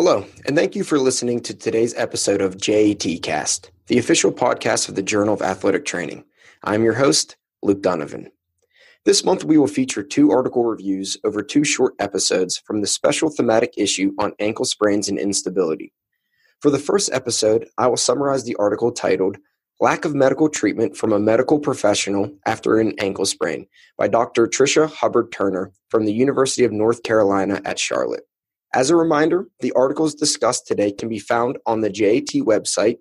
Hello, and thank you for listening to today's episode of JAT Cast, the official podcast of the Journal of Athletic Training. I'm your host, Luke Donovan. This month, we will feature 2 article reviews over 2 short episodes from the special thematic issue on ankle sprains and instability. For the first episode, I will summarize the article titled Lack of Medical Treatment from a Medical Professional After an Ankle Sprain by Dr. Tricia Hubbard-Turner from the University of North Carolina at Charlotte. As a reminder, the articles discussed today can be found on the JAT website,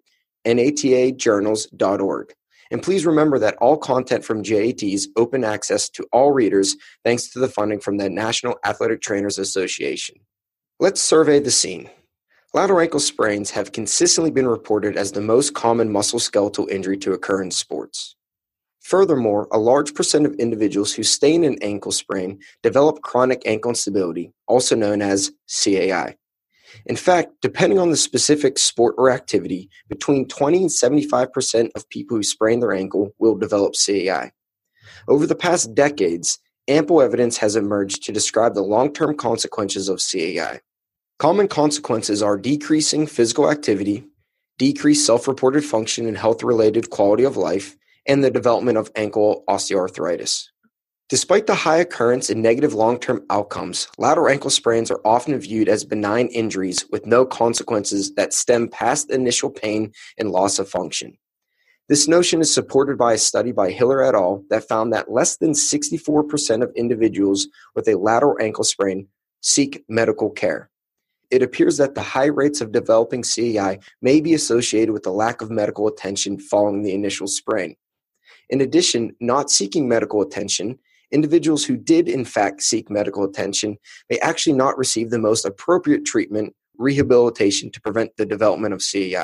natajournals.org. And please remember that all content from JAT is open access to all readers thanks to the funding from the National Athletic Trainers Association. Let's survey the scene. Lateral ankle sprains have consistently been reported as the most common musculoskeletal injury to occur in sports. Furthermore, a large percent of individuals who stay in an ankle sprain develop chronic ankle instability, also known as CAI. In fact, depending on the specific sport or activity, between 20 and 75% of people who sprain their ankle will develop CAI. Over the past decades, ample evidence has emerged to describe the long-term consequences of CAI. Common consequences are decreasing physical activity, decreased self-reported function and health-related quality of life, and the development of ankle osteoarthritis. Despite the high occurrence and negative long-term outcomes, lateral ankle sprains are often viewed as benign injuries with no consequences that stem past initial pain and loss of function. This notion is supported by a study by Hiller et al. That found that less than 64% of individuals with a lateral ankle sprain seek medical care. It appears that the high rates of developing CAI may be associated with the lack of medical attention following the initial sprain. In addition, not seeking medical attention, individuals who did in fact seek medical attention may actually not receive the most appropriate treatment, rehabilitation to prevent the development of CAI.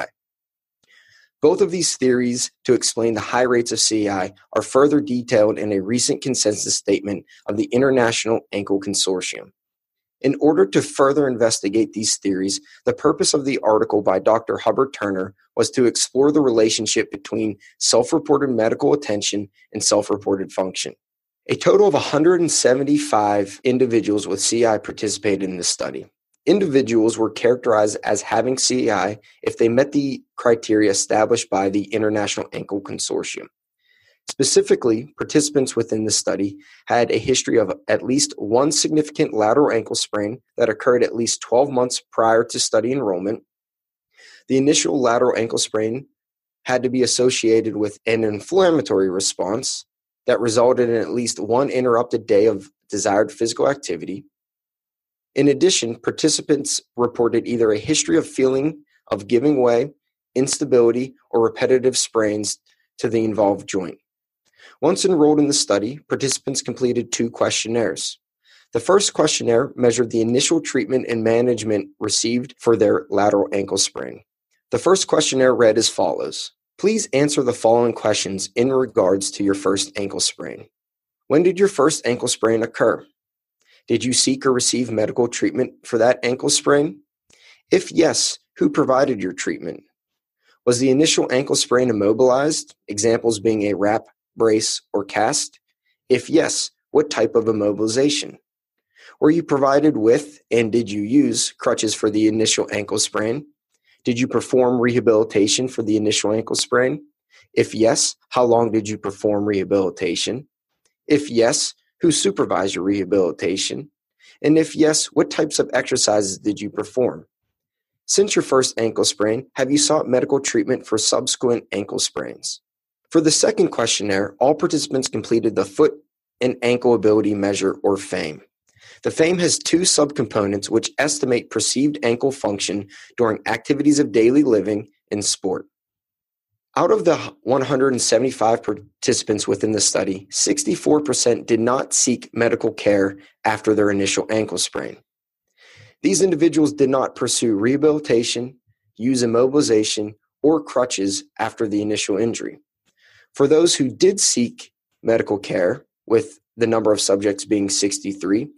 Both of these theories to explain the high rates of CAI are further detailed in a recent consensus statement of the International Ankle Consortium. In order to further investigate these theories, the purpose of the article by Dr. Hubbard-Turner was to explore the relationship between self-reported medical attention and self-reported function. A total of 175 individuals with CAI participated in this study. Individuals were characterized as having CAI if they met the criteria established by the International Ankle Consortium. Specifically, participants within the study had a history of at least one significant lateral ankle sprain that occurred at least 12 months prior to study enrollment. The initial lateral ankle sprain had to be associated with an inflammatory response that resulted in at least one interrupted day of desired physical activity. In addition, participants reported either a history of feeling of giving way, instability, or repetitive sprains to the involved joint. Once enrolled in the study, participants completed 2 questionnaires. The first questionnaire measured the initial treatment and management received for their lateral ankle sprain. The first questionnaire read as follows. Please answer the following questions in regards to your first ankle sprain. When did your first ankle sprain occur? Did you seek or receive medical treatment for that ankle sprain? If yes, who provided your treatment? Was the initial ankle sprain immobilized, examples being a wrap, brace, or cast? If yes, what type of immobilization? Were you provided with and did you use crutches for the initial ankle sprain? Did you perform rehabilitation for the initial ankle sprain? If yes, how long did you perform rehabilitation? If yes, who supervised your rehabilitation? And if yes, what types of exercises did you perform? Since your first ankle sprain, have you sought medical treatment for subsequent ankle sprains? For the second questionnaire, all participants completed the Foot and Ankle Ability Measure, or FAME. The FAME has 2 subcomponents which estimate perceived ankle function during activities of daily living and sport. Out of the 175 participants within the study, 64% did not seek medical care after their initial ankle sprain. These individuals did not pursue rehabilitation, use immobilization, or crutches after the initial injury. For those who did seek medical care, with the number of subjects being 63,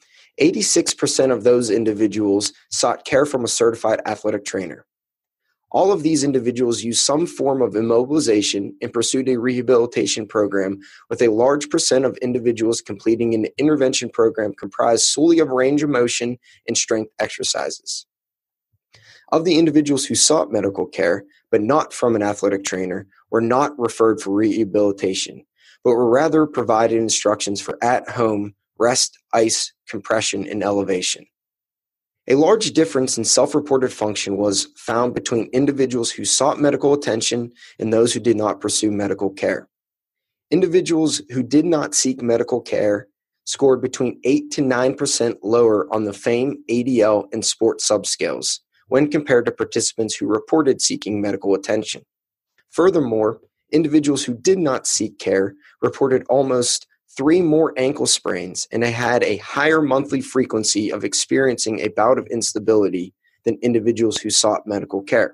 86% of those individuals sought care from a certified athletic trainer. All of these individuals used some form of immobilization and pursued a rehabilitation program, with a large percent of individuals completing an intervention program comprised solely of range of motion and strength exercises. Of the individuals who sought medical care, but not from an athletic trainer, were not referred for rehabilitation, but were rather provided instructions for at-home rest, ice, compression, and elevation. A large difference in self-reported function was found between individuals who sought medical attention and those who did not pursue medical care. Individuals who did not seek medical care scored between 8 to 9% lower on the FAME, ADL, and SPORT subscales when compared to participants who reported seeking medical attention. Furthermore, individuals who did not seek care reported almost 3 more ankle sprains and had a higher monthly frequency of experiencing a bout of instability than individuals who sought medical care.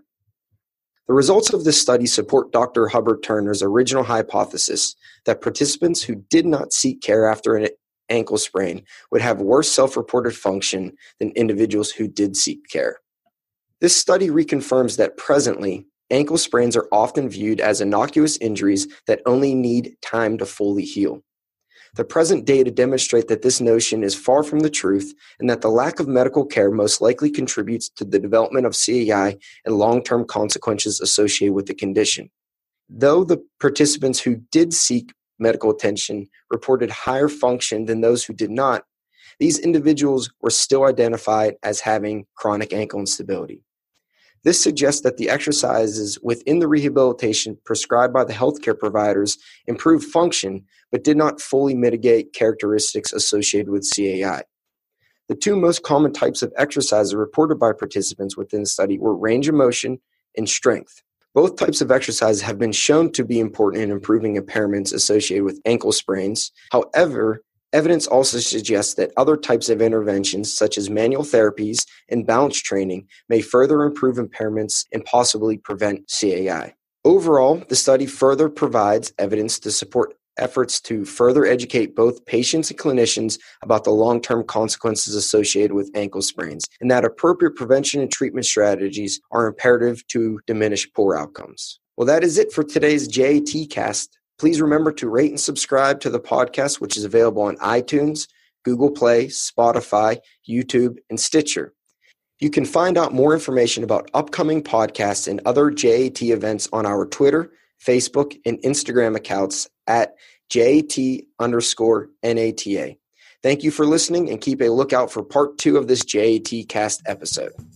The results of this study support Dr. Hubbard Turner's original hypothesis that participants who did not seek care after an ankle sprain would have worse self-reported function than individuals who did seek care. This study reconfirms that presently, ankle sprains are often viewed as innocuous injuries that only need time to fully heal. The present data demonstrate that this notion is far from the truth and that the lack of medical care most likely contributes to the development of CAI and long-term consequences associated with the condition. Though the participants who did seek medical attention reported higher function than those who did not, these individuals were still identified as having chronic ankle instability. This suggests that the exercises within the rehabilitation prescribed by the healthcare providers improved function, but did not fully mitigate characteristics associated with CAI. The 2 most common types of exercises reported by participants within the study were range of motion and strength. Both types of exercises have been shown to be important in improving impairments associated with ankle sprains. However, evidence also suggests that other types of interventions, such as manual therapies and balance training, may further improve impairments and possibly prevent CAI. Overall, the study further provides evidence to support efforts to further educate both patients and clinicians about the long-term consequences associated with ankle sprains, and that appropriate prevention and treatment strategies are imperative to diminish poor outcomes. Well, that is it for today's JAT Cast. Please remember to rate and subscribe to the podcast, which is available on iTunes, Google Play, Spotify, YouTube, and Stitcher. You can find out more information about upcoming podcasts and other JAT events on our Twitter, Facebook, and Instagram accounts at JAT_NATA. Thank you for listening and keep a lookout for part 2 of this JAT Cast episode.